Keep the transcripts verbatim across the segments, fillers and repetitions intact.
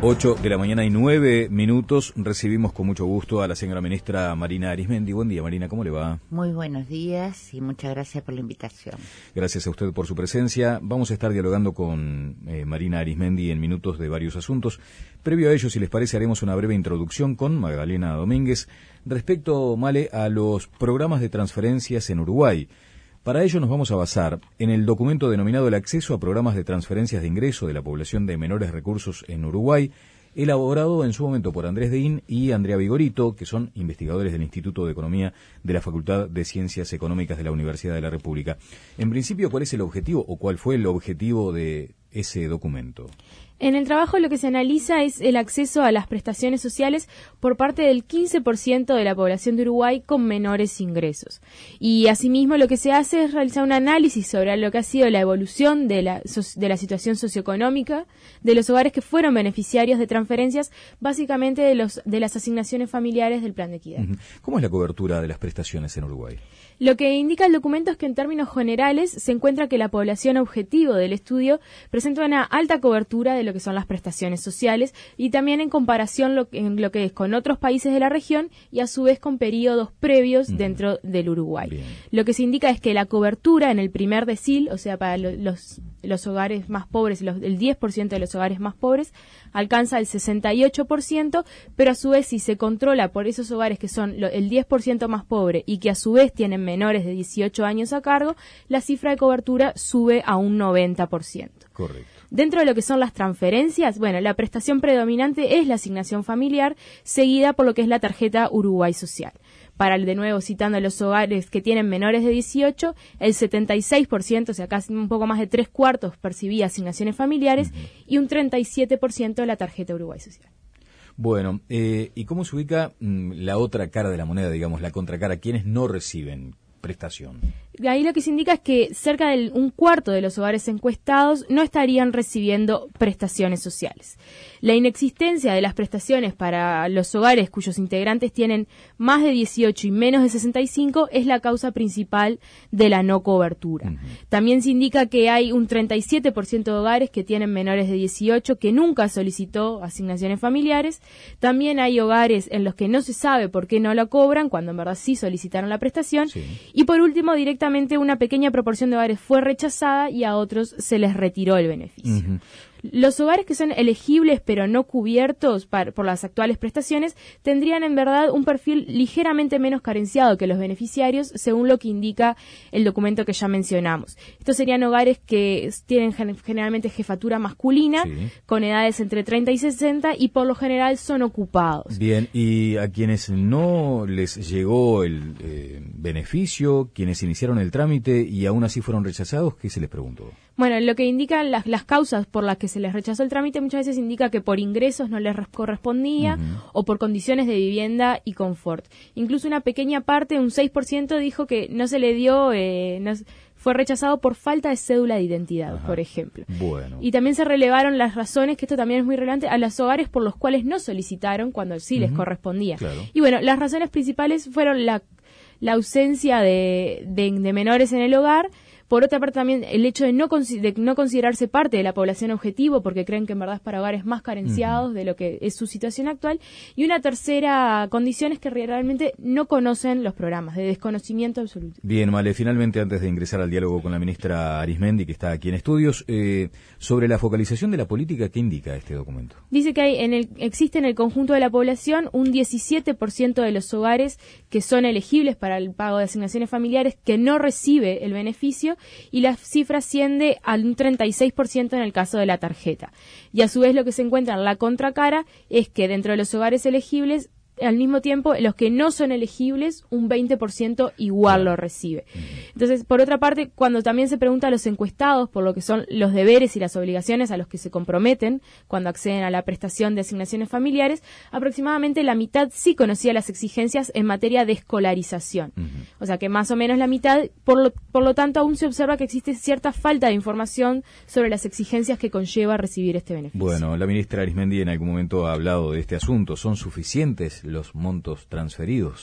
ocho de la mañana y nueve minutos. Recibimos con mucho gusto a la señora ministra Marina Arismendi. Buen día, Marina, ¿cómo le va? Muy buenos días y muchas gracias por la invitación. Gracias a usted por su presencia. Vamos a estar dialogando con eh, Marina Arismendi en minutos de varios asuntos. Previo a ello, si les parece, haremos una breve introducción con Magdalena Domínguez respecto, Male, a los programas de transferencias en Uruguay. Para ello nos vamos a basar en el documento denominado El acceso a programas de transferencias de ingreso de la población de menores recursos en Uruguay, elaborado en su momento por Andrés Deín y Andrea Vigorito, que son investigadores del Instituto de Economía de la Facultad de Ciencias Económicas de la Universidad de la República. En principio, ¿cuál es el objetivo o cuál fue el objetivo de ese documento? En el trabajo lo que se analiza es el acceso a las prestaciones sociales por parte del quince por ciento de la población de Uruguay con menores ingresos. Y asimismo lo que se hace es realizar un análisis sobre lo que ha sido la evolución de la, de la situación socioeconómica de los hogares que fueron beneficiarios de transferencias, básicamente de, los, de las asignaciones familiares del Plan de Equidad. ¿Cómo es la cobertura de las prestaciones en Uruguay? Lo que indica el documento es que en términos generales se encuentra que la población objetivo del estudio presenta una alta cobertura de lo que son las prestaciones sociales y también en comparación lo, en lo que es con otros países de la región y a su vez con periodos previos mm. dentro del Uruguay. Bien. Lo que se indica es que la cobertura en el primer decil, o sea, para lo, los, los hogares más pobres, los, el diez por ciento de los hogares más pobres, alcanza el sesenta y ocho por ciento, pero a su vez si se controla por esos hogares que son lo, el diez por ciento más pobre y que a su vez tienen menores de dieciocho años a cargo, la cifra de cobertura sube a un noventa por ciento. Correcto. Dentro de lo que son las transferencias, bueno, la prestación predominante es la asignación familiar, seguida por lo que es la tarjeta Uruguay Social. Para, de nuevo, citando los hogares que tienen menores de dieciocho, el setenta y seis por ciento, o sea, casi un poco más de tres cuartos, percibía asignaciones familiares uh-huh. y un treinta y siete por ciento de la tarjeta Uruguay Social. Bueno, eh, ¿y cómo se ubica mmm, la otra cara de la moneda, digamos, la contracara, quienes no reciben prestación? Ahí lo que se indica es que cerca de un cuarto de los hogares encuestados no estarían recibiendo prestaciones sociales. La inexistencia de las prestaciones para los hogares cuyos integrantes tienen más de dieciocho y menos de sesenta y cinco es la causa principal de la no cobertura. Uh-huh. También se indica que hay un treinta y siete por ciento de hogares que tienen menores de dieciocho que nunca solicitó asignaciones familiares. También hay hogares en los que no se sabe por qué no la cobran, cuando en verdad sí solicitaron la prestación. Sí. Y por último, directamente una pequeña proporción de hogares fue rechazada y a otros se les retiró el beneficio. Uh-huh. Los hogares que son elegibles pero no cubiertos par, por las actuales prestaciones tendrían en verdad un perfil ligeramente menos carenciado que los beneficiarios, según lo que indica el documento que ya mencionamos. Estos serían hogares que tienen gen- generalmente jefatura masculina, sí. con edades entre treinta y sesenta y por lo general son ocupados. Bien, y a quienes no les llegó el eh, beneficio, quienes iniciaron el trámite y aún así fueron rechazados, ¿qué se les preguntó? Bueno, lo que indican las, las causas por las que se les rechazó el trámite muchas veces indica que por ingresos no les correspondía uh-huh. o por condiciones de vivienda y confort. Incluso una pequeña parte, un seis por ciento, dijo que no se le dio, eh, no, fue rechazado por falta de cédula de identidad, Ajá. por ejemplo. Bueno. Y también se relevaron las razones, que esto también es muy relevante, a los hogares por los cuales no solicitaron cuando sí uh-huh. les correspondía. Claro. Y bueno, las razones principales fueron la, la ausencia de, de, de menores en el hogar. Por otra parte, también el hecho de no, de no considerarse parte de la población objetivo, porque creen que en verdad es para hogares más carenciados uh-huh. de lo que es su situación actual. Y una tercera condición es que realmente no conocen los programas, de desconocimiento absoluto. Bien, Male, finalmente, antes de ingresar al diálogo con la ministra Arismendi, que está aquí en estudios, eh, sobre la focalización de la política, ¿qué indica este documento? Dice que hay en el, existe en el conjunto de la población un diecisiete por ciento de los hogares que son elegibles para el pago de asignaciones familiares que no recibe el beneficio, y la cifra asciende al un treinta y seis por ciento en el caso de la tarjeta. Y a su vez lo que se encuentra en la contracara es que dentro de los hogares elegibles, al mismo tiempo, los que no son elegibles, un veinte por ciento igual lo recibe. Entonces, por otra parte, cuando también se pregunta a los encuestados por lo que son los deberes y las obligaciones a los que se comprometen cuando acceden a la prestación de asignaciones familiares, aproximadamente la mitad sí conocía las exigencias en materia de escolarización. Uh-huh. O sea que más o menos la mitad, por lo, por lo tanto, aún se observa que existe cierta falta de información sobre las exigencias que conlleva recibir este beneficio. Bueno, la ministra Arismendi en algún momento ha hablado de este asunto. ¿Son suficientes los montos transferidos?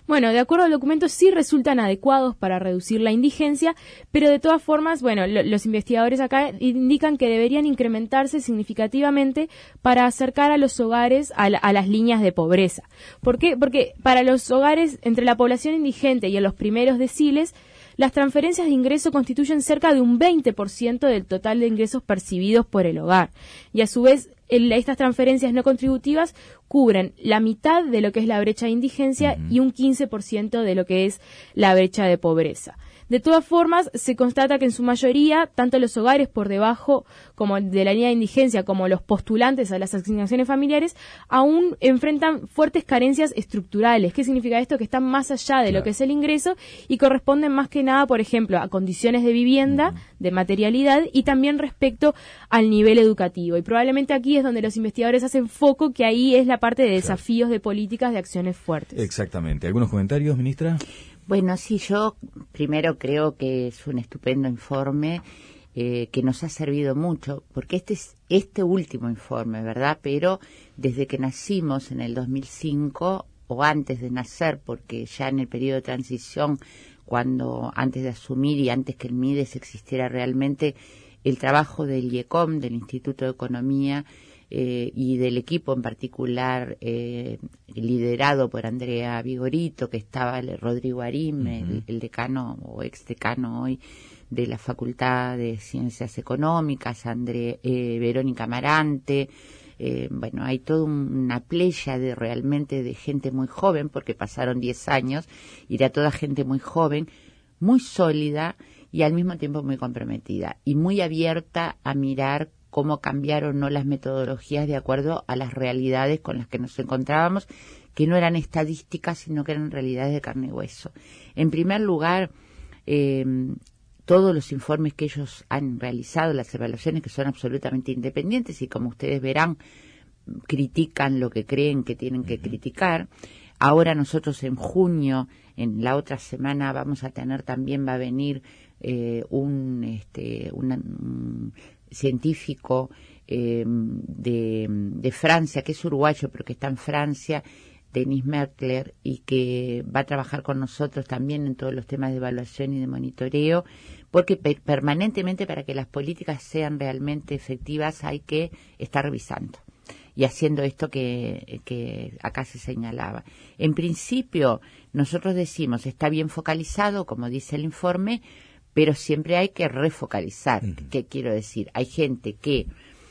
Bueno, de acuerdo al documento sí resultan adecuados para reducir la indigencia, pero de todas formas, bueno, lo, los investigadores acá indican que deberían incrementarse significativamente para acercar a los hogares a, la, a las líneas de pobreza. ¿Por qué? Porque para los hogares entre la población indigente y en los primeros deciles, las transferencias de ingreso constituyen cerca de un veinte por ciento del total de ingresos percibidos por el hogar. Y a su vez, el, estas transferencias no contributivas cubren la mitad de lo que es la brecha de indigencia uh-huh. y un quince por ciento de lo que es la brecha de pobreza. De todas formas, se constata que en su mayoría, tanto los hogares por debajo como de la línea de indigencia, como los postulantes a las asignaciones familiares, aún enfrentan fuertes carencias estructurales. ¿Qué significa esto? Que están más allá de claro. lo que es el ingreso y corresponden más que nada, por ejemplo, a condiciones de vivienda, uh-huh. de materialidad y también respecto al nivel educativo. Y probablemente aquí es donde los investigadores hacen foco, que ahí es la parte de desafíos claro. de políticas de acciones fuertes. Exactamente. ¿Algunos comentarios, ministra? Bueno, sí, yo primero creo que es un estupendo informe eh, que nos ha servido mucho, porque este es este último informe, ¿verdad? Pero desde que nacimos en el dos mil cinco, o antes de nacer, porque ya en el periodo de transición, cuando antes de asumir y antes que el MIDES existiera realmente, el trabajo del IECOM, del Instituto de Economía, Eh, y del equipo en particular eh, liderado por Andrea Vigorito, que estaba el Rodrigo Arim, uh-huh. el, el decano o ex decano hoy de la Facultad de Ciencias Económicas, André, eh, Verónica Amarante, eh, bueno, hay toda una playa de realmente de gente muy joven, porque pasaron diez años, y era toda gente muy joven, muy sólida y al mismo tiempo muy comprometida y muy abierta a mirar cómo cambiaron no las metodologías de acuerdo a las realidades con las que nos encontrábamos, que no eran estadísticas, sino que eran realidades de carne y hueso. En primer lugar, eh, todos los informes que ellos han realizado, las evaluaciones que son absolutamente independientes y como ustedes verán, critican lo que creen que tienen que criticar. Ahora nosotros en junio, en la otra semana, vamos a tener también, va a venir eh, un, este, una, un científico eh, de, de Francia, que es uruguayo, pero que está en Francia, Denis Merkler, y que va a trabajar con nosotros también en todos los temas de evaluación y de monitoreo, porque per- permanentemente para que las políticas sean realmente efectivas hay que estar revisando y haciendo esto que, que acá se señalaba. En principio, nosotros decimos, está bien focalizado, como dice el informe, pero siempre hay que refocalizar. Uh-huh. ¿Qué quiero decir? Hay gente que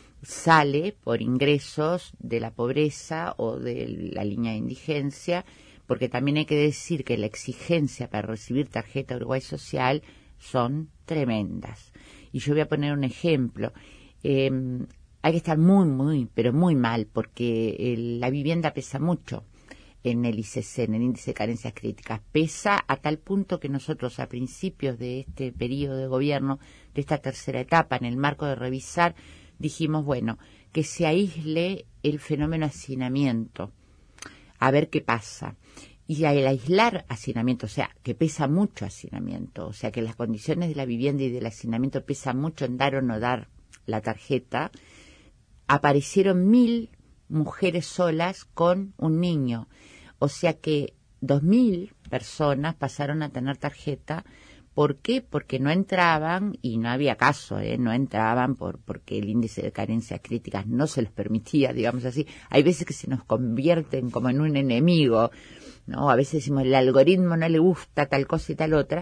sale por ingresos de la pobreza o de la línea de indigencia, porque también hay que decir que la exigencia para recibir tarjeta Uruguay Social son tremendas. Y yo voy a poner un ejemplo. Eh, hay que estar muy, muy, pero muy mal, porque el, la vivienda pesa mucho en el I C C, en el índice de carencias críticas. Pesa a tal punto que nosotros a principios de este periodo de gobierno, de esta tercera etapa, en el marco de revisar, dijimos, bueno, que se aísle el fenómeno hacinamiento, a ver qué pasa. Y al aislar hacinamiento, o sea, que pesa mucho hacinamiento, o sea, que las condiciones de la vivienda y del hacinamiento pesan mucho en dar o no dar la tarjeta, aparecieron mil mujeres solas con un niño. O sea que dos mil personas pasaron a tener tarjeta. ¿Por qué? Porque no entraban, y no había caso, ¿eh? no entraban por porque el índice de carencias críticas no se les permitía, digamos así. Hay veces que se nos convierten como en un enemigo, ¿no? A veces decimos, el algoritmo no le gusta tal cosa y tal otra.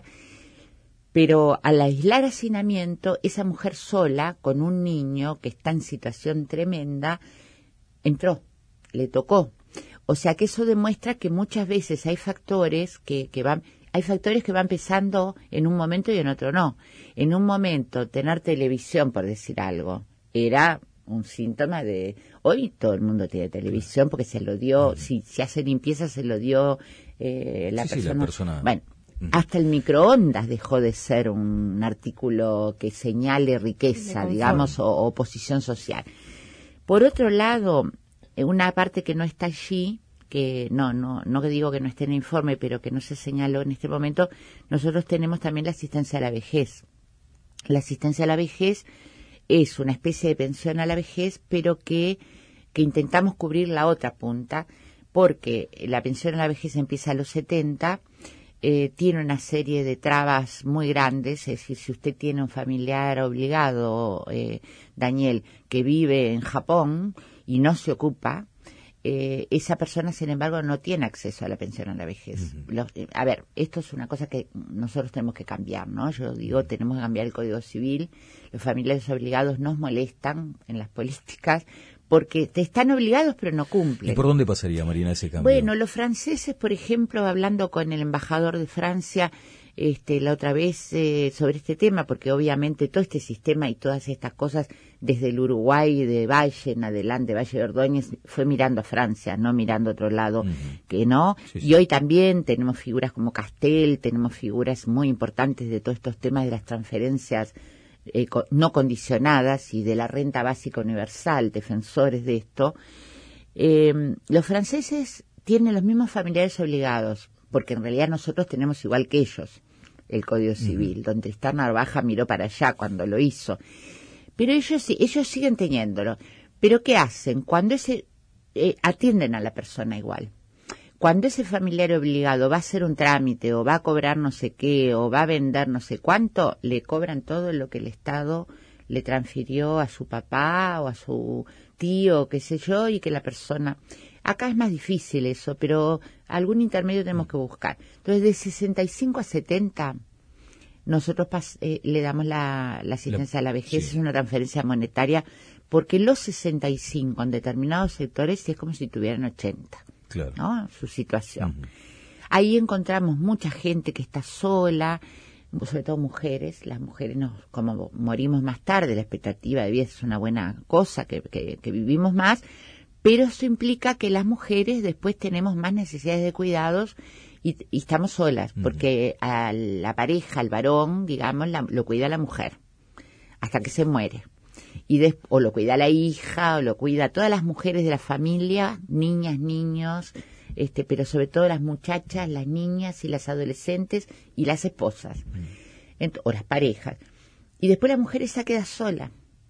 Pero al aislar hacinamiento, esa mujer sola, con un niño que está en situación tremenda, entró, le tocó. O sea que eso demuestra que muchas veces hay factores que, que van, hay factores que van empezando en un momento y en otro no. En un momento tener televisión, por decir algo, era un síntoma de, hoy todo el mundo tiene televisión porque se lo dio, si se hace limpieza se lo dio eh, la, sí, persona. Sí, la persona. Bueno, hasta el microondas dejó de ser un artículo que señale riqueza, digamos, o, o posición social. Por otro lado, una parte que no está allí, que no, no, no digo que no esté en el informe, pero que no se señaló en este momento, nosotros tenemos también la asistencia a la vejez. La asistencia a la vejez es una especie de pensión a la vejez, pero que, que intentamos cubrir la otra punta, porque la pensión a la vejez empieza a los setenta, eh, tiene una serie de trabas muy grandes, es decir, si usted tiene un familiar obligado, eh, Daniel, que vive en Japón y no se ocupa, eh, esa persona, sin embargo, no tiene acceso a la pensión a la vejez. Uh-huh. Los, eh, a ver, esto es una cosa que nosotros tenemos que cambiar, ¿no? Yo digo, tenemos que cambiar el Código Civil. Los familiares obligados nos molestan en las políticas porque te están obligados pero no cumplen. ¿Y por dónde pasaría, Marina, ese cambio? Bueno, los franceses, por ejemplo, hablando con el embajador de Francia este, la otra vez eh, sobre este tema, porque obviamente todo este sistema y todas estas cosas desde el Uruguay, de Valle en adelante, Valle de Ordóñez, fue mirando a Francia, no mirando a otro lado, uh-huh. que no. Sí, sí. Y hoy también tenemos figuras como Castel, tenemos figuras muy importantes de todos estos temas de las transferencias Eh, co- no condicionadas y de la renta básica universal, defensores de esto. Eh, los franceses tienen los mismos familiares obligados, porque en realidad nosotros tenemos igual que ellos el Código Civil, uh-huh. donde Tristán Narvaja miró para allá cuando lo hizo. Pero ellos ellos siguen teniéndolo. ¿Pero qué hacen? Cuando ese eh, atienden a la persona igual. Cuando ese familiar obligado va a hacer un trámite o va a cobrar no sé qué o va a vender no sé cuánto, le cobran todo lo que el Estado le transfirió a su papá o a su tío, qué sé yo, y que la persona... Acá es más difícil eso, pero algún intermedio tenemos que buscar. Entonces, de sesenta y cinco a setenta, nosotros pas- eh, le damos la, la asistencia la, a la vejez, sí. Es una transferencia monetaria, porque los sesenta y cinco en determinados sectores es como si tuvieran ochenta. Claro. ¿No? Su situación. Uh-huh. Ahí encontramos mucha gente que está sola, sobre todo mujeres. Las mujeres, nos, como morimos más tarde, la expectativa de vida es una buena cosa, que, que, que vivimos más, pero eso implica que las mujeres después tenemos más necesidades de cuidados y, y estamos solas, uh-huh. porque a la pareja, al varón, digamos, la, lo cuida la mujer hasta que se muere. Y des- o lo cuida la hija, o lo cuida todas las mujeres de la familia, niñas, niños, este, pero sobre todo las muchachas, las niñas y las adolescentes y las esposas, Ent- o las parejas. Y después la mujer esa queda sola.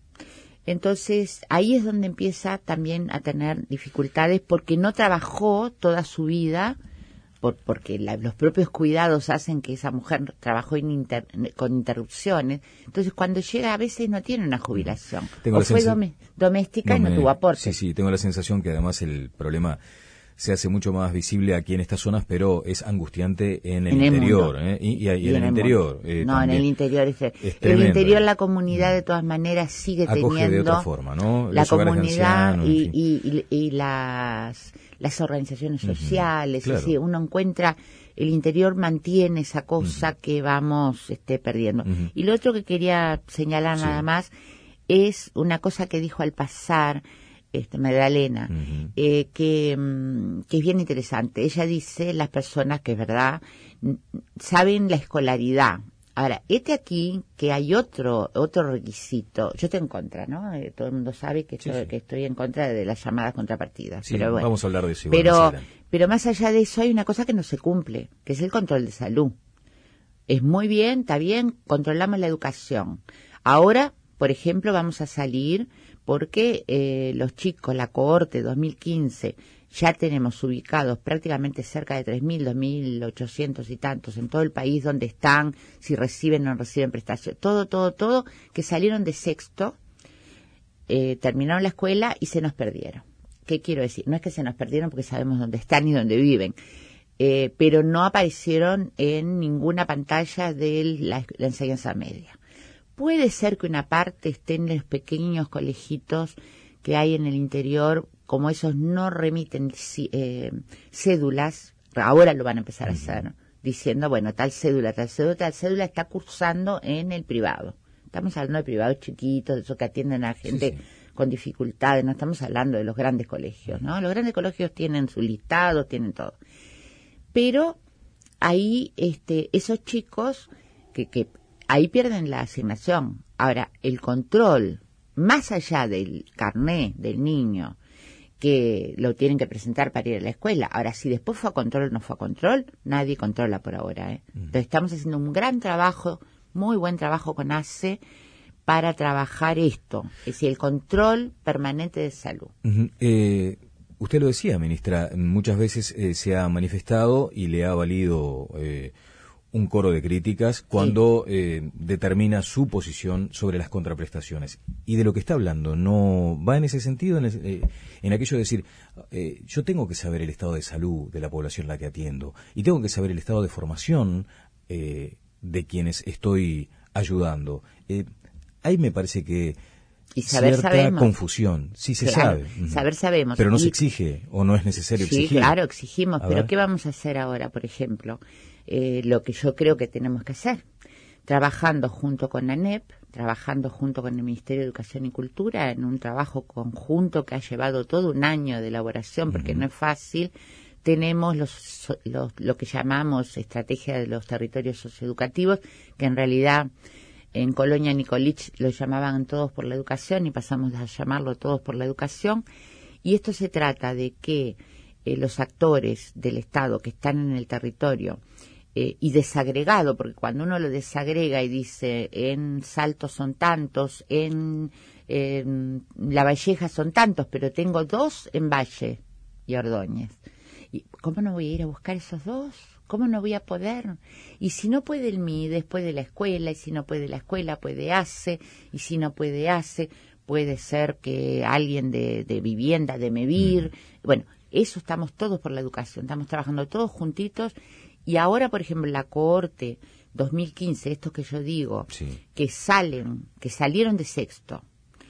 Entonces, ahí es donde empieza también a tener dificultades porque no trabajó toda su vida, por, porque la, los propios cuidados hacen que esa mujer trabajó in inter, con interrupciones. Entonces, cuando llega, a veces no tiene una jubilación. Tengo o fue sensa- dom- doméstica no, y no me, tuvo aporte. Sí, sí, tengo la sensación que además el problema se hace mucho más visible aquí en estas zonas, pero es angustiante en el, en el interior. ¿eh? Y, y, y, y en, en el, el interior. Eh, no, en el interior. Es, es el interior, la comunidad de todas maneras sigue acoge teniendo... de otra forma, ¿no? La Los comunidad ancianos, y, en fin. y, y, y las, las organizaciones sociales. Uh-huh, claro. Es decir, uno encuentra... El interior mantiene esa cosa uh-huh. que vamos este, perdiendo. Uh-huh. Y lo otro que quería señalar sí. nada más es una cosa que dijo al pasar... Este, Magdalena, uh-huh. eh, que, que es bien interesante. Ella dice, las personas que es verdad, saben la escolaridad. Ahora, este aquí, que hay otro otro requisito, yo estoy en contra, ¿no? Eh, todo el mundo sabe que, sí, estoy, sí. que estoy en contra de las llamadas contrapartidas. Sí, pero bueno, vamos a hablar de eso. Pero, más pero más allá de eso hay una cosa que no se cumple, que es el control de salud. Es muy bien, está bien, controlamos la educación. Ahora, por ejemplo, vamos a salir... porque eh, los chicos, la cohorte dos mil quince, ya tenemos ubicados prácticamente cerca de tres mil, dos mil ochocientos y tantos en todo el país donde están, si reciben o no reciben prestación, todo, todo, todo, que salieron de sexto, eh, terminaron la escuela y se nos perdieron. ¿Qué quiero decir? No es que se nos perdieron porque sabemos dónde están y dónde viven, eh, pero no aparecieron en ninguna pantalla de la, la enseñanza media. Puede ser que una parte esté en los pequeños colegitos que hay en el interior, como esos no remiten eh, cédulas, ahora lo van a empezar a hacer, diciendo, bueno, tal cédula, tal cédula, tal cédula está cursando en el privado. Estamos hablando de privados chiquitos, de esos que atienden a gente sí, sí. con dificultades, no estamos hablando de los grandes colegios, ¿no? Los grandes colegios tienen su listado, tienen todo. Pero ahí este, esos chicos que... que ahí pierden la asignación. Ahora, el control, más allá del carné del niño, que lo tienen que presentar para ir a la escuela. Ahora, si después fue a control o no fue a control, nadie controla por ahora. ¿eh? Mm. Entonces, estamos haciendo un gran trabajo, muy buen trabajo con A C E para trabajar esto. Es decir, el control permanente de salud. Uh-huh. Eh, usted lo decía, ministra, muchas veces eh, se ha manifestado y le ha valido eh, un coro de críticas cuando sí. eh, determina su posición sobre las contraprestaciones. Y de lo que está hablando, ¿no va en ese sentido, en, ese, eh, en aquello de decir, eh, yo tengo que saber el estado de salud de la población a la que atiendo y tengo que saber el estado de formación eh, de quienes estoy ayudando? Eh, ahí me parece que y saber cierta sabemos. confusión, sí se claro, sabe. Saber sabemos. Pero no y, se exige o no es necesario sí, exigir. Sí, claro, exigimos, a pero ver. ¿qué vamos a hacer ahora, por ejemplo? Eh, lo que yo creo que tenemos que hacer, trabajando junto con la A N E P, trabajando junto con el Ministerio de Educación y Cultura, en un trabajo conjunto que ha llevado todo un año de elaboración, porque uh-huh. no es fácil. Tenemos los, los, lo que llamamos estrategia de los territorios socioeducativos, que en realidad en Colonia Nicolich lo llamaban Todos por la Educación y pasamos a llamarlo Todos por la Educación. Y esto se trata de que eh, los actores del Estado que están en el territorio eh, y desagregado, porque cuando uno lo desagrega y dice en Salto son tantos, en, en La Valleja son tantos, pero tengo dos en Valle y Ordóñez. ¿Y cómo no voy a ir a buscar esos dos? ¿Cómo no voy a poder? Y si no puede el M I, después de la escuela, y si no puede la escuela, puede ACE, y si no puede ACE, puede ser que alguien de, de vivienda, de MEVIR. Mm. Bueno, eso estamos todos por la educación, estamos trabajando todos juntitos. Y ahora, por ejemplo, la cohorte dos mil quince, estos que yo digo, sí. que salen, que salieron de sexto,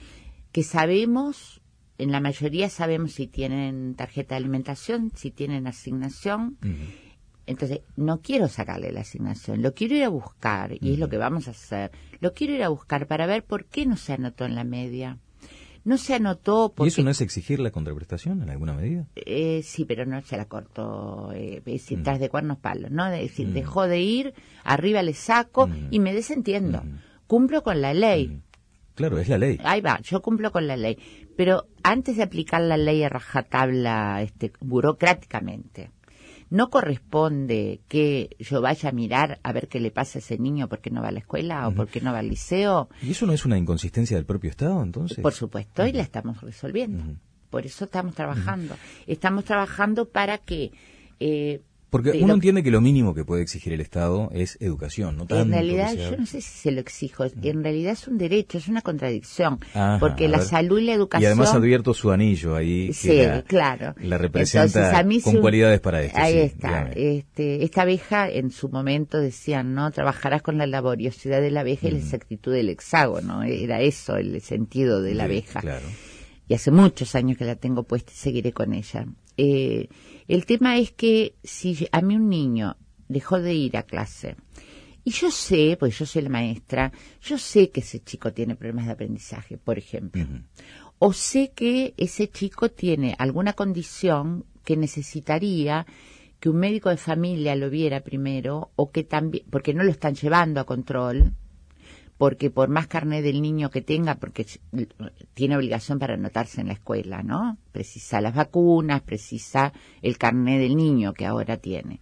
que sabemos... En la mayoría sabemos si tienen tarjeta de alimentación, si tienen asignación. Uh-huh. Entonces, no quiero sacarle la asignación, lo quiero ir a buscar, y uh-huh. es lo que vamos a hacer. Lo quiero ir a buscar para ver por qué no se anotó en la media. No se anotó porque... ¿Y eso no es exigir la contraprestación en alguna medida? Eh, sí, pero no se la cortó, eh, es decir, uh-huh. tras de cuernos palos, ¿no? Es decir, uh-huh. dejó de ir, arriba le saco uh-huh. y me desentiendo. Uh-huh. Cumplo con la ley. Uh-huh. Claro, es la ley. Ahí va, yo cumplo con la ley. Pero antes de aplicar la ley a rajatabla este, burocráticamente, ¿no corresponde que yo vaya a mirar a ver qué le pasa a ese niño porque no va a la escuela uh-huh. o porque no va al liceo? ¿Y eso no es una inconsistencia del propio Estado, entonces? Por supuesto, uh-huh. y la estamos resolviendo. Uh-huh. Por eso estamos trabajando. Uh-huh. Estamos trabajando para que... Eh, Porque uno lo, entiende que lo mínimo que puede exigir el Estado es educación, no tanto. En realidad, sea... yo no sé si se lo exijo. En realidad es un derecho, es una contradicción. Ajá, porque la ver. salud y la educación... Y además advierto su anillo ahí. Que sí, la, claro. La representa Entonces, a mí con un... cualidades para esto. Ahí sí, está. Este, esta abeja, en su momento decían, ¿no? Trabajarás con la laboriosidad de la abeja mm. y la exactitud del hexágono. Era eso el sentido de la sí, abeja. Claro. Y hace muchos años que la tengo puesta y seguiré con ella. Eh, el tema es que si a mí un niño dejó de ir a clase y yo sé, pues yo soy la maestra, yo sé que ese chico tiene problemas de aprendizaje, por ejemplo, uh-huh. o sé que ese chico tiene alguna condición que necesitaría que un médico de familia lo viera primero, o que también, porque no lo están llevando a control, porque por más carnet del niño que tenga, porque tiene obligación para anotarse en la escuela, ¿no? Precisa las vacunas, precisa el carnet del niño que ahora tiene.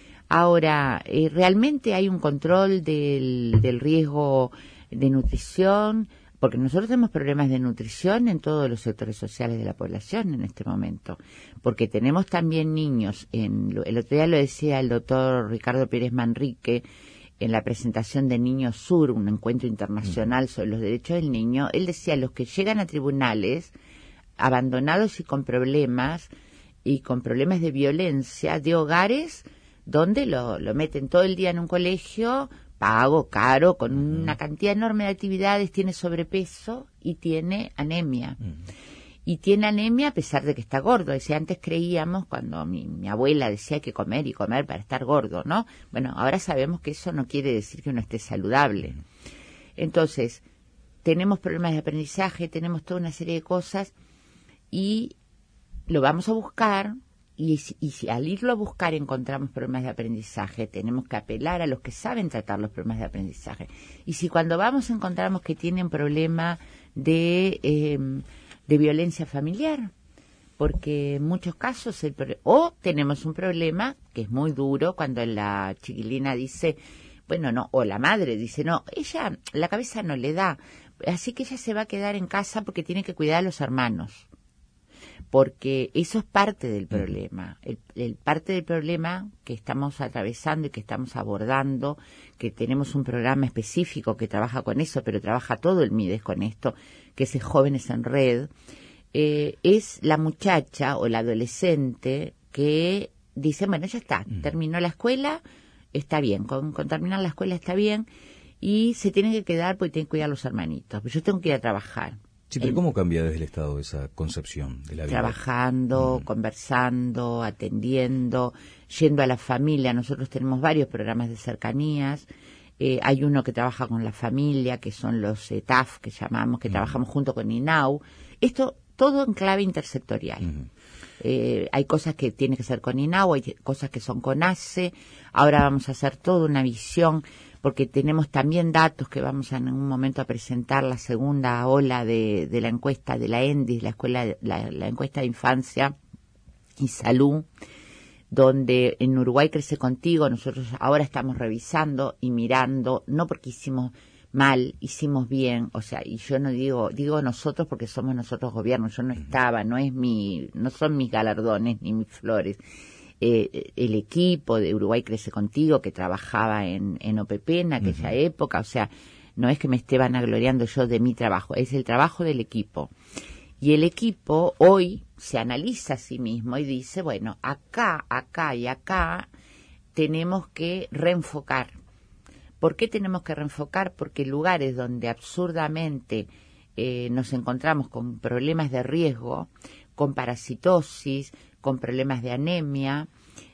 Ahora, eh, ¿realmente hay un control del, del riesgo de nutrición? Porque nosotros tenemos problemas de nutrición en todos los sectores sociales de la población en este momento. Porque tenemos también niños, en, el otro día lo decía el doctor Ricardo Pérez Manrique, en la presentación de Niños Sur, un encuentro internacional sobre los derechos del niño, él decía, los que llegan a tribunales abandonados y con problemas, y con problemas de violencia, de hogares donde lo, lo meten todo el día en un colegio, pago, caro, con uh-huh. una cantidad enorme de actividades, tiene sobrepeso y tiene anemia. Uh-huh. Y tiene anemia a pesar de que está gordo. Decía, antes creíamos, cuando mi, mi abuela decía que comer y comer para estar gordo, ¿no? Bueno, ahora sabemos que eso no quiere decir que uno esté saludable. Entonces, tenemos problemas de aprendizaje, tenemos toda una serie de cosas y lo vamos a buscar y, y si al irlo a buscar encontramos problemas de aprendizaje, tenemos que apelar a los que saben tratar los problemas de aprendizaje. Y si cuando vamos encontramos que tiene un problema de... Eh, de violencia familiar, porque en muchos casos, el pro- o tenemos un problema que es muy duro cuando la chiquilina dice, bueno, no, o la madre dice, no, ella, la cabeza no le da, así que ella se va a quedar en casa porque tiene que cuidar a los hermanos. porque eso es parte del problema. El, el parte del problema que estamos atravesando y que estamos abordando, que tenemos un programa específico que trabaja con eso, pero trabaja todo el MIDES con esto, que es Jóvenes en Red, eh, es la muchacha o la adolescente que dice, bueno, ya está, terminó la escuela, está bien, con, con terminar la escuela está bien, y se tiene que quedar porque tiene que cuidar a los hermanitos, pero yo tengo que ir a trabajar. Sí, pero en, ¿cómo cambia desde el Estado esa concepción de la vida? Trabajando, mm. conversando, atendiendo, yendo a la familia. Nosotros tenemos varios programas de cercanías. Eh, hay uno que trabaja con la familia, que son los E T A F, que llamamos, que mm. trabajamos junto con INAU. Esto todo en clave intersectorial. Mm. Eh, hay cosas que tienen que ser con INAU, hay cosas que son con ACE. Ahora vamos a hacer toda una visión, porque tenemos también datos que vamos a, en un momento a presentar la segunda ola de, de la encuesta de la ENDIS, la escuela, la, la encuesta de infancia y salud, donde en Uruguay Crece Contigo nosotros ahora estamos revisando y mirando, no porque hicimos mal, hicimos bien, o sea, y yo no digo, digo nosotros porque somos nosotros gobierno, yo no estaba, no es mi, no son mis galardones ni mis flores. Eh, el equipo de Uruguay Crece Contigo que trabajaba en, en O P P en aquella uh-huh. época, o sea, no es que me esté vanagloriando yo de mi trabajo, es el trabajo del equipo. Y el equipo hoy se analiza a sí mismo y dice, bueno, acá, acá y acá tenemos que reenfocar. ¿Por qué tenemos que reenfocar? Porque lugares donde absurdamente eh, nos encontramos con problemas de riesgo, con parasitosis, con problemas de anemia,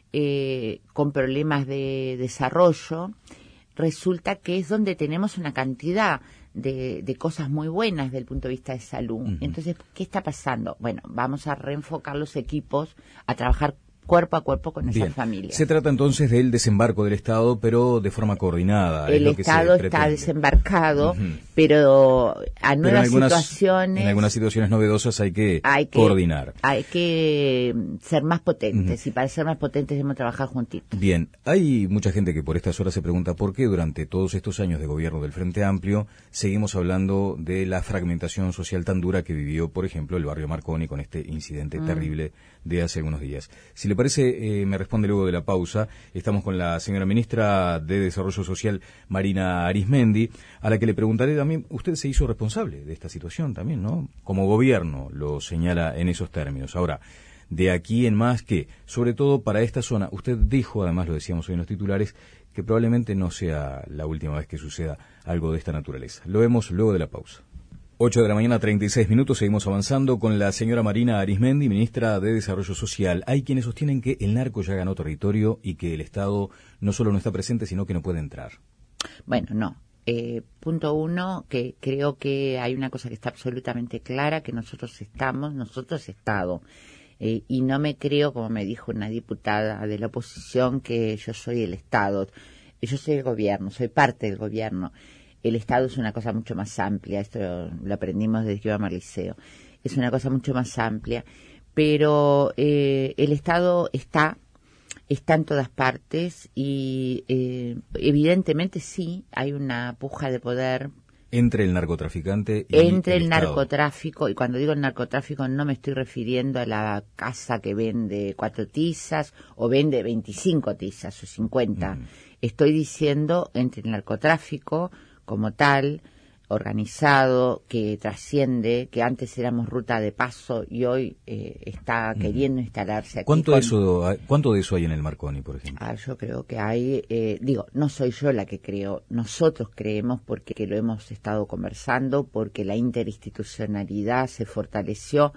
eh, con problemas de desarrollo, resulta que es donde tenemos una cantidad de, de cosas muy buenas desde el punto de vista de salud. Uh-huh. Entonces, ¿qué está pasando? Bueno, vamos a reenfocar los equipos a trabajar cuerpo a cuerpo con esas familias. Se trata entonces del desembarco del Estado, pero de forma coordinada. El es Estado lo que se está pretende. desembarcado, uh-huh. pero a nuevas pero en algunas, situaciones... En algunas situaciones novedosas hay que, hay que coordinar. Hay que ser más potentes, uh-huh. y para ser más potentes debemos trabajar juntitos. Bien, hay mucha gente que por estas horas se pregunta por qué durante todos estos años de gobierno del Frente Amplio seguimos hablando de la fragmentación social tan dura que vivió, por ejemplo, el barrio Marconi con este incidente uh-huh. terrible de hace algunos días. Si le parece, eh, me responde luego de la pausa. Estamos con la señora ministra de Desarrollo Social, Marina Arismendi, a la que le preguntaré también, usted se hizo responsable de esta situación también, ¿no? Como gobierno lo señala en esos términos. Ahora, de aquí en más que, sobre todo para esta zona, usted dijo, además lo decíamos hoy en los titulares, que probablemente no sea la última vez que suceda algo de esta naturaleza. Lo vemos luego de la pausa. ocho de la mañana, treinta y seis minutos, seguimos avanzando con la señora Marina Arismendi, ministra de Desarrollo Social. Hay quienes sostienen que el narco ya ganó territorio y que el Estado no solo no está presente, sino que no puede entrar. Bueno, no. Eh, punto uno, que creo que hay una cosa que está absolutamente clara, que nosotros estamos, nosotros Estado, eh, y no me creo, como me dijo una diputada de la oposición, que yo soy el Estado. Yo soy el gobierno, soy parte del gobierno. El Estado es una cosa mucho más amplia, esto lo aprendimos desde que íbamos al liceo, es una cosa mucho más amplia, pero eh, el Estado está, está en todas partes y eh, evidentemente sí, hay una puja de poder. Entre el narcotraficante y Entre el, el narcotráfico, y cuando digo el narcotráfico no me estoy refiriendo a la casa que vende cuatro tizas o vende veinticinco tizas o cincuenta, mm. estoy diciendo entre el narcotráfico como tal, organizado, que trasciende, que antes éramos ruta de paso y hoy eh, está queriendo instalarse aquí. ¿Cuánto, con... eso, ¿Cuánto de eso hay en el Marconi, por ejemplo? Ah, yo creo que hay, eh, digo, no soy yo la que creo, nosotros creemos porque que lo hemos estado conversando, porque la interinstitucionalidad se fortaleció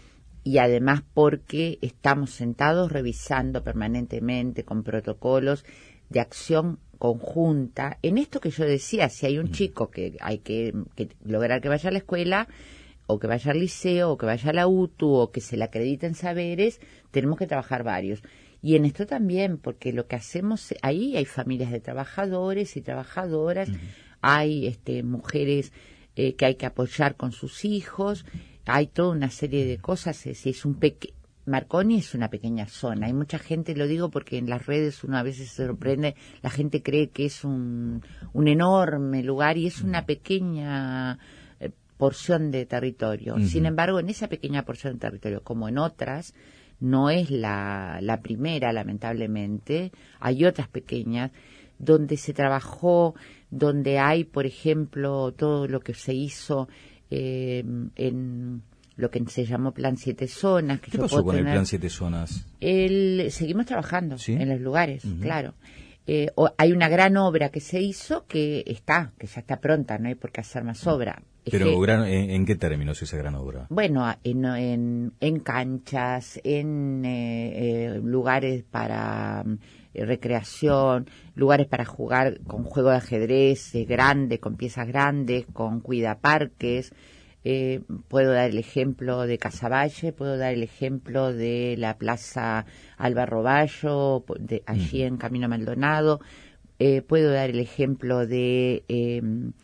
y además porque estamos sentados revisando permanentemente con protocolos de acción conjunta, en esto que yo decía, si hay un chico que hay que, que lograr que vaya a la escuela, o que vaya al liceo, o que vaya a la U T U, o que se le acrediten saberes, tenemos que trabajar varios. Y en esto también, porque lo que hacemos, ahí hay familias de trabajadores y trabajadoras, uh-huh. hay este, mujeres eh, que hay que apoyar con sus hijos, hay toda una serie de cosas, si es un pequeño... Marconi es una pequeña zona, hay mucha gente, lo digo porque en las redes uno a veces se sorprende, la gente cree que es un, un enorme lugar y es una pequeña eh, porción de territorio. Uh-huh. Sin embargo, en esa pequeña porción de territorio, como en otras, no es la, la primera, lamentablemente. Hay otras pequeñas donde se trabajó, donde hay, por ejemplo, todo lo que se hizo eh, en lo que se llamó Plan Siete Zonas. Que ¿Qué yo pasó puedo con tener, el Plan Siete Zonas? El, seguimos trabajando, ¿sí?, en los lugares, uh-huh. claro. Eh, o, hay una gran obra que se hizo que está, que ya está pronta, no hay por qué hacer más obra. Pero, que, gran, ¿en, ¿en qué términos esa gran obra? Bueno, en, en, en canchas, en eh, eh, lugares para eh, recreación, lugares para jugar con juego de ajedrez eh, grande, con piezas grandes, con cuidaparques. Eh, puedo dar el ejemplo de Casaballe, puedo dar el ejemplo de la Plaza Álvaro Ballo, de allí en Camino Maldonado, eh, puedo dar el ejemplo de, eh,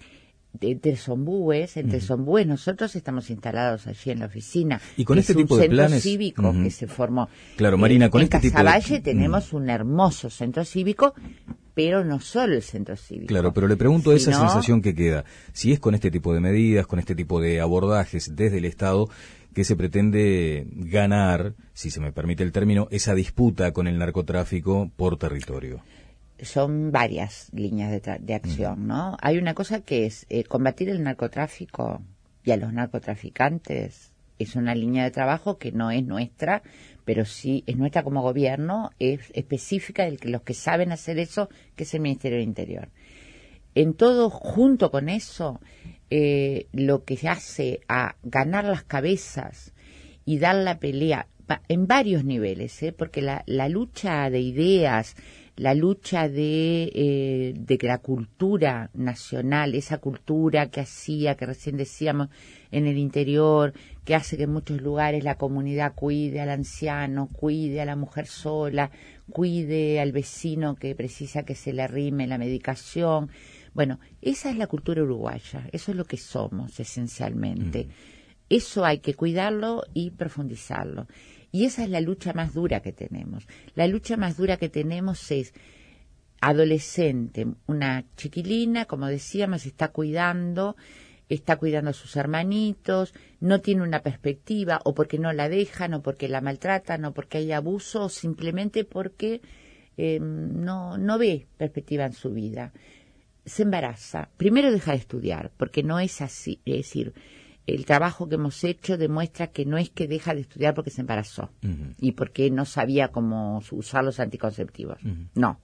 de Tresombúes. En Tresombúes nosotros estamos instalados allí en la oficina. Y con este tipo de planes, un centro cívico uh-huh. que se formó. Claro, Marina, eh, con en este Casaballe tipo de... tenemos un hermoso centro cívico, pero no solo el centro cívico. Claro, pero le pregunto esa sino... sensación que queda, si es con este tipo de medidas, con este tipo de abordajes desde el Estado, que se pretende ganar, si se me permite el término, esa disputa con el narcotráfico por territorio. Son varias líneas de, tra- de acción, ¿no? Hay una cosa que es eh, combatir el narcotráfico y a los narcotraficantes. Es una línea de trabajo que no es nuestra, pero sí es nuestra como gobierno, es específica de los que saben hacer eso, que es el Ministerio del Interior. En todo, junto con eso, eh, lo que se hace a ganar las cabezas y dar la pelea en varios niveles, ¿eh? Porque la, la lucha de ideas, la lucha de, eh, de la cultura nacional, esa cultura que hacía, que recién decíamos, en el interior, que hace que en muchos lugares la comunidad cuide al anciano, cuide a la mujer sola, cuide al vecino que precisa que se le arrime la medicación. Bueno, esa es la cultura uruguaya, eso es lo que somos esencialmente. Mm. Eso hay que cuidarlo y profundizarlo. Y esa es la lucha más dura que tenemos. La lucha más dura que tenemos es adolescente, una chiquilina, como decíamos, está cuidando, está cuidando a sus hermanitos, no tiene una perspectiva, o porque no la dejan, o porque la maltratan, o porque hay abuso, o simplemente porque eh, no, no ve perspectiva en su vida. Se embaraza. Primero deja de estudiar, porque no es así, es decir, el trabajo que hemos hecho demuestra que no es que deja de estudiar porque se embarazó uh-huh. y porque no sabía cómo usar los anticonceptivos. Uh-huh. No.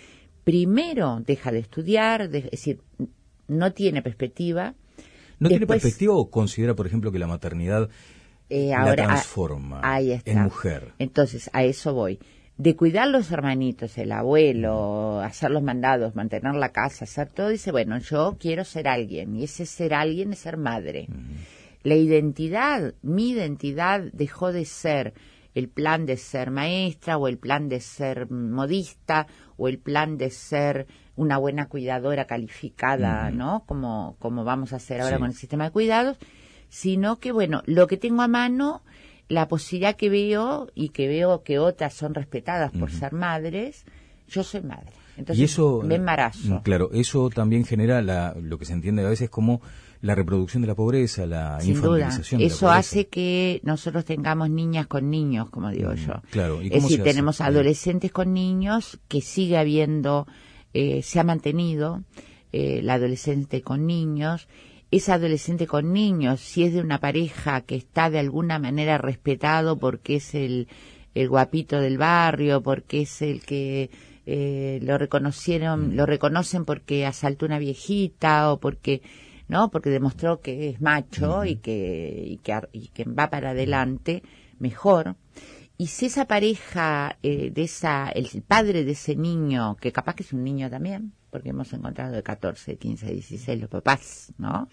Primero deja de estudiar, de, es decir, no tiene perspectiva. ¿No Después, tiene perspectiva o considera, por ejemplo, que la maternidad eh, ahora, la transforma a, ahí está. en mujer? Entonces, a eso voy. De cuidar los hermanitos, el abuelo, uh-huh. hacer los mandados, mantener la casa, hacer todo, dice, bueno, yo quiero ser alguien, y ese ser alguien es ser madre. Uh-huh. La identidad, mi identidad dejó de ser el plan de ser maestra, o el plan de ser modista, o el plan de ser una buena cuidadora calificada, uh-huh. ¿no? Como, como vamos a hacer ahora sí. con el sistema de cuidados, sino que, bueno, lo que tengo a mano, la posibilidad que veo, y que veo que otras son respetadas por uh-huh. ser madres, yo soy madre. Entonces, y eso, me embarazo. Claro, eso también genera la, lo que se entiende a veces como la reproducción de la pobreza, la Sin infantilización duda. de Eso la pobreza. hace que nosotros tengamos niñas con niños, como digo mm, yo. Claro. ¿Y es cómo decir, se tenemos hace? adolescentes con niños, que sigue habiendo, eh, se ha mantenido eh, la adolescente con niños. Esa adolescente con niños, si es de una pareja que está de alguna manera respetado porque es el, el guapito del barrio, porque es el que eh, lo reconocieron, mm. lo reconocen porque asaltó una viejita, o porque, ¿no? Porque demostró que es macho mm. y que, y que, y que va para adelante, mejor. Y si esa pareja, eh, de esa, el padre de ese niño, que capaz que es un niño también, porque hemos encontrado de catorce, quince, dieciséis los papás, ¿no?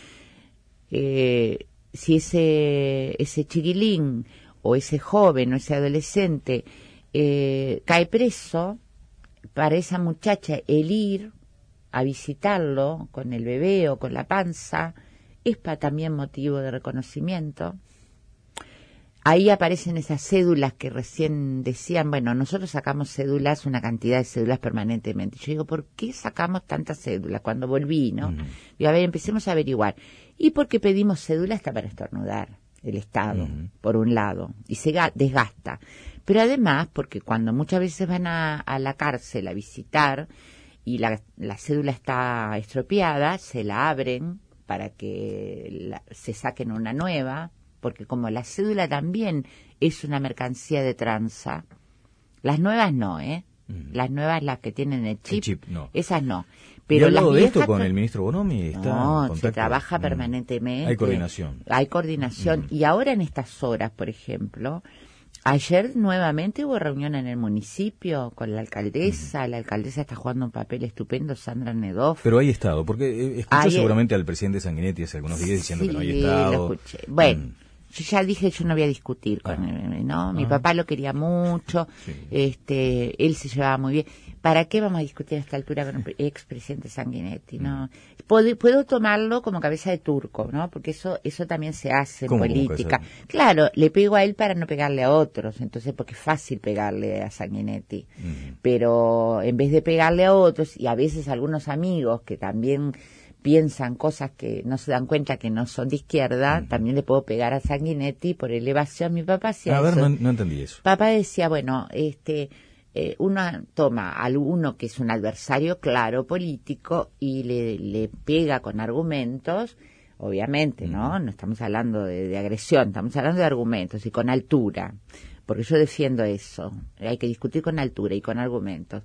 Eh, si ese, ese chiquilín, o ese joven, o ese adolescente, eh, cae preso, para esa muchacha el ir a visitarlo con el bebé o con la panza, es para también motivo de reconocimiento. Ahí aparecen esas cédulas que recién decían, bueno, nosotros sacamos cédulas, una cantidad de cédulas permanentemente. Yo digo, ¿por qué sacamos tantas cédulas? Cuando volví, ¿no? Uh-huh. Digo, a ver, empecemos a averiguar. Y porque pedimos cédula hasta para estornudar, el Estado, uh-huh. por un lado, y se desgasta. Pero además, porque cuando muchas veces van a, a la cárcel a visitar y la, la cédula está estropeada, se la abren para que la, se saquen una nueva, porque como la cédula también es una mercancía de tranza, las nuevas no, ¿eh? Uh-huh. Las nuevas, las que tienen el chip, el chip no. Esas no. Pero ¿Y las de esto viejas, con el ministro Bonomi? Está no, en se trabaja mm. permanentemente. Hay coordinación. Hay coordinación. Mm. Y ahora en estas horas, por ejemplo, ayer nuevamente hubo reunión en el municipio con la alcaldesa. Mm. La alcaldesa está jugando un papel estupendo, Sandra Nedoff. Pero hay estado, porque escuchó hay, seguramente al presidente Sanguinetti hace algunos días diciendo sí, que no hay estado. Lo escuché. Bueno. Mm. Yo ya dije, yo no voy a discutir con ah. él, ¿no? Mi ah. papá lo quería mucho, sí. este, él se llevaba muy bien. ¿Para qué vamos a discutir a esta altura con el expresidente Sanguinetti, no? Mm. Puedo, puedo tomarlo como cabeza de turco, ¿no? Porque eso, eso también se hace en política. Claro, le pego a él para no pegarle a otros, entonces porque es fácil pegarle a Sanguinetti. Mm. Pero en vez de pegarle a otros, y a veces a algunos amigos que también piensan cosas que no se dan cuenta que no son de izquierda, uh-huh. también le puedo pegar a Sanguinetti por elevación. Mi papá hacía eso. A ver, no, eso. no entendí eso. Papá decía, bueno, este, eh, uno toma a uno que es un adversario claro político y le, le pega con argumentos, obviamente, ¿no? Uh-huh. No estamos hablando de, de agresión, estamos hablando de argumentos y con altura, porque yo defiendo eso. Hay que discutir con altura y con argumentos.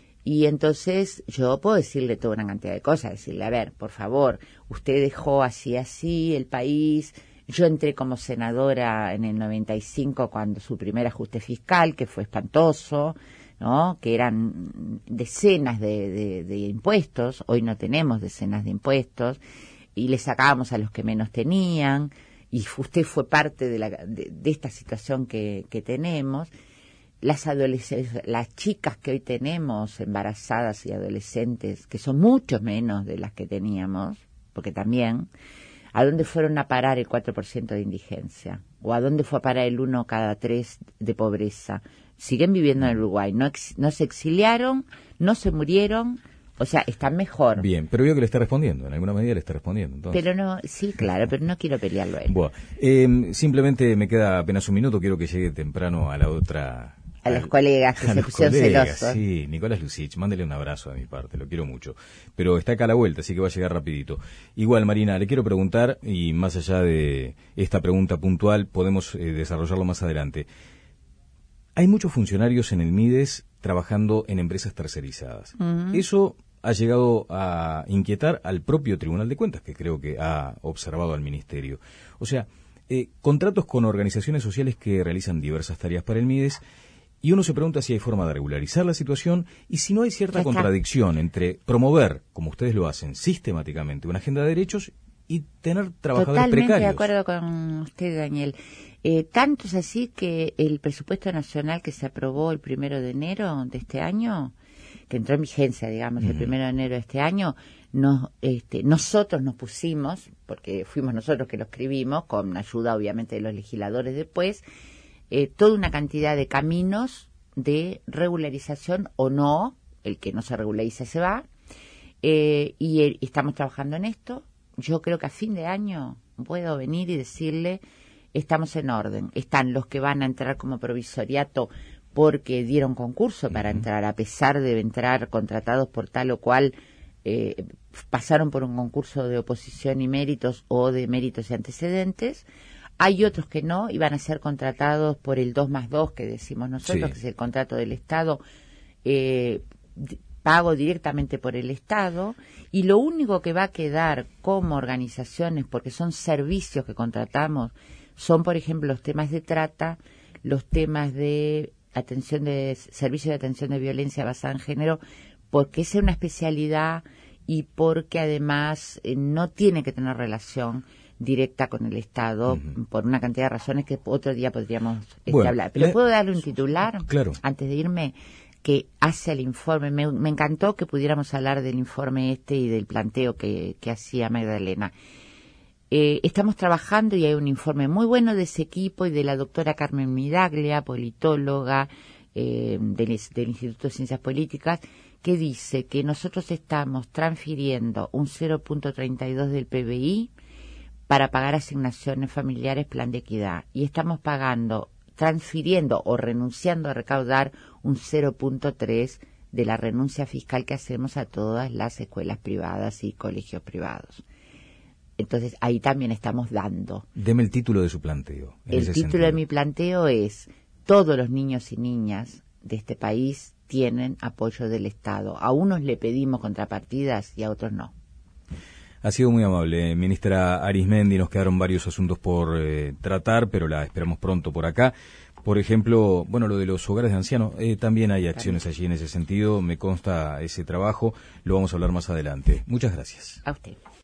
Y entonces yo puedo decirle toda una cantidad de cosas, decirle, a ver, por favor, usted dejó así, así el país. Yo entré como senadora en el noventa y cinco cuando su primer ajuste fiscal, que fue espantoso, ¿no? Que eran decenas de, de, de impuestos, hoy no tenemos decenas de impuestos, y le sacábamos a los que menos tenían, y usted fue parte de, la, de, de esta situación que, que tenemos. Las adolescentes, las chicas que hoy tenemos embarazadas y adolescentes, que son mucho menos de las que teníamos, porque también, ¿a dónde fueron a parar el cuatro por ciento de indigencia? ¿O a dónde fue a parar el uno cada tres de pobreza? Siguen viviendo en el Uruguay, no, ex, no se exiliaron, no se murieron, o sea, están mejor. Bien, pero veo que le está respondiendo, en alguna medida le está respondiendo. Entonces. Pero no, sí, claro, pero no quiero pelearlo a él. Bueno, eh, simplemente me queda apenas un minuto, quiero que llegue temprano a la otra... A los colegas que se pusieron celosos. Sí, Nicolás Lucich, mándele un abrazo de mi parte, lo quiero mucho. Pero está acá a la vuelta, así que va a llegar rapidito. Igual, Marina, le quiero preguntar, y más allá de esta pregunta puntual, podemos eh, desarrollarlo más adelante. Hay muchos funcionarios en el MIDES trabajando en empresas tercerizadas. Uh-huh. Eso ha llegado a inquietar al propio Tribunal de Cuentas, que creo que ha observado al Ministerio. O sea, eh, contratos con organizaciones sociales que realizan diversas tareas para el MIDES. Y uno se pregunta si hay forma de regularizar la situación y si no hay cierta contradicción entre promover, como ustedes lo hacen sistemáticamente, una agenda de derechos y tener trabajadores Totalmente precarios. Totalmente de acuerdo con usted, Daniel. Eh, tanto es así que el presupuesto nacional que se aprobó el primero de enero de este año, que entró en vigencia, digamos, uh-huh. el primero de enero de este año, nos, este, nosotros nos pusimos, porque fuimos nosotros que lo escribimos, con ayuda obviamente de los legisladores después, Eh, toda una cantidad de caminos de regularización o no, el que no se regulariza se va, eh, y eh, estamos trabajando en esto. Yo creo que a fin de año puedo venir y decirle, estamos en orden. Están los que van a entrar como provisoriato porque dieron concurso para uh-huh. entrar, a pesar de entrar contratados por tal o cual, eh, pasaron por un concurso de oposición y méritos o de méritos y antecedentes. Hay otros que no, y van a ser contratados por el dos más dos que decimos nosotros, sí. que es el contrato del Estado, eh, pago directamente por el Estado, y lo único que va a quedar como organizaciones, porque son servicios que contratamos, son, por ejemplo, los temas de trata, los temas de atención de servicios de atención de violencia basada en género, porque esa es una especialidad y porque además eh, no tiene que tener relación directa con el Estado, uh-huh. por una cantidad de razones que otro día podríamos este, bueno, hablar. Pero le... ¿puedo darle un titular? Claro. Antes de irme, que hace el informe. Me, me encantó que pudiéramos hablar del informe este y del planteo que, que hacía Magdalena. Eh, estamos trabajando y hay un informe muy bueno de ese equipo y de la doctora Carmen Miraglia, politóloga eh, del, del Instituto de Ciencias Políticas, que dice que nosotros estamos transfiriendo un cero punto treinta y dos del P B I para pagar asignaciones familiares, plan de equidad. Y estamos pagando, transfiriendo o renunciando a recaudar un cero punto tres de la renuncia fiscal que hacemos a todas las escuelas privadas y colegios privados. Entonces, ahí también estamos dando. Deme el título de su planteo. El título sentido. de mi planteo es: todos los niños y niñas de este país tienen apoyo del Estado. A unos le pedimos contrapartidas y a otros no. Ha sido muy amable, ministra Arismendi. Nos quedaron varios asuntos por eh, tratar, pero la esperamos pronto por acá. Por ejemplo, bueno, lo de los hogares de ancianos, eh, también hay acciones allí en ese sentido. Me consta ese trabajo, lo vamos a hablar más adelante. Muchas gracias. A usted.